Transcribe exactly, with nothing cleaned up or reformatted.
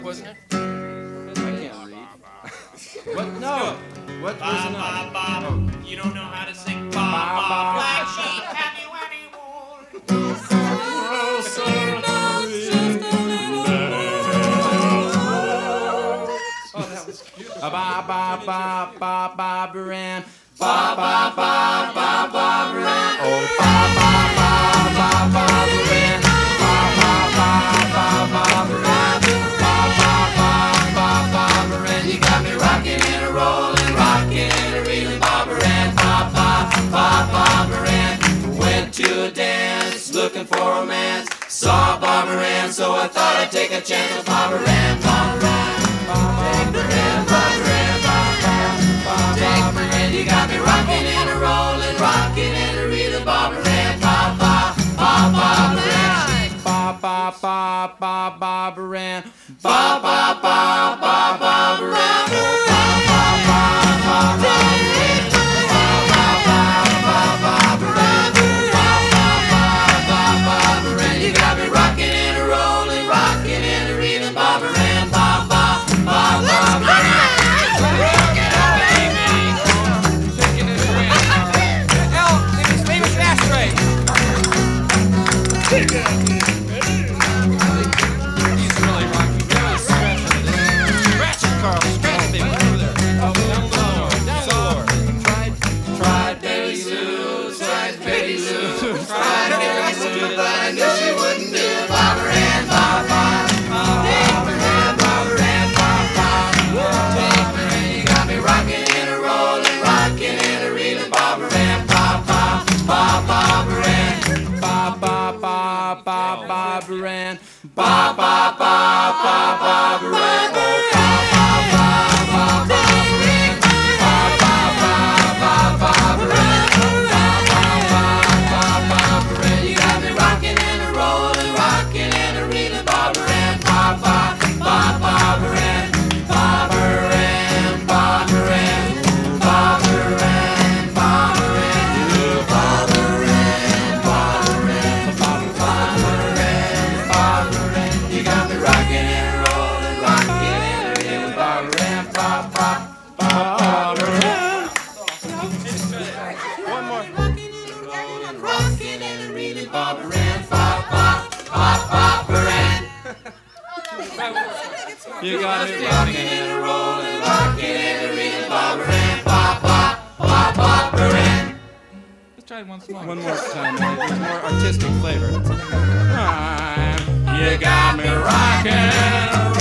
Wasn't it? I can't read. What? No. What Ba, was ba, another? ba. You don't know how to sing ba, Ba, ba. ba. Black sheep, have you any wool? Oh, that was cute. Ba ba ba ba ba Baran. Ba ba ba ba ba Baran. Oh ba ba ba ba ba Baran. Ba ba ba ba ba Baran. Ba ba ba ba ba Baran. You got me rocking and a rolling, rocking and a reeling, Bob Baran. Ba ba ba ba Baran. Went to a dance, looking for romance. Saw Bob Baran, so I thought I'd take a chance with Bob Baran. Bob Baran. Bob Baran. Bob Baran. Bob Baran, you got me rocking and a rolling, rocking and a reeling, Bob Baran, ba ba ba ba Baran, ba ba ba ba ba Baran, ba ba ba ba ba Baran, ba ba ba ba ba Baran, ba ba ba ba ba Baran, ba ba ba ba ba Baran. You got me rocking and a rolling, rocking and a reeling, Bob Baran, ba ba ba ba Baran. He's really rocking. Really scratching it. Scratch it, Carl. Scratch it, baby. Over there. Oh, down lower. Down lower. Tried, tried Betty Lou, tried Betty Lou, tried Betty Lou, but I knew she wouldn't do it. Bob Baran, Bob Bob, Bob Baran, Bob Baran, Bob Bob, Bob Baran. You got me rocking and a rolling, rocking and a reeling, Bob Baran, Bob Bob, Bob Bob Baran, Bob Bob Bob Bob Bob Baran, Bob Bob Bob Bob Bob Baran, oh Bob Bob Bob Bob Bob Baran, Bob Bob Bob Bob Bob Baran, Bob Bob Bob Bob Baran. You got me rocking and a rolling, rocking and a reeling, Bob Baran, Bob Bob Bob Bob Baran, Bob Baran, Bob Baran, Bob Baran, Bob Baran, Bob Baran, Bob Baran, Bob Baran, Bob Baran. You got me rocking and rolling, rocking and a reeling, Bob Baran, Bob Bob Bob Baran. One more. Rocking and a reeling, Bob Baran, Bob Bob Bob Bob Baran. You got me rocking and a rolling, rocking and a reeling, Bob Baran, Bob Bob Bob Bob Baran. Let's try it once more. One more time, man. There's more artistic flavor. You got me rocking and a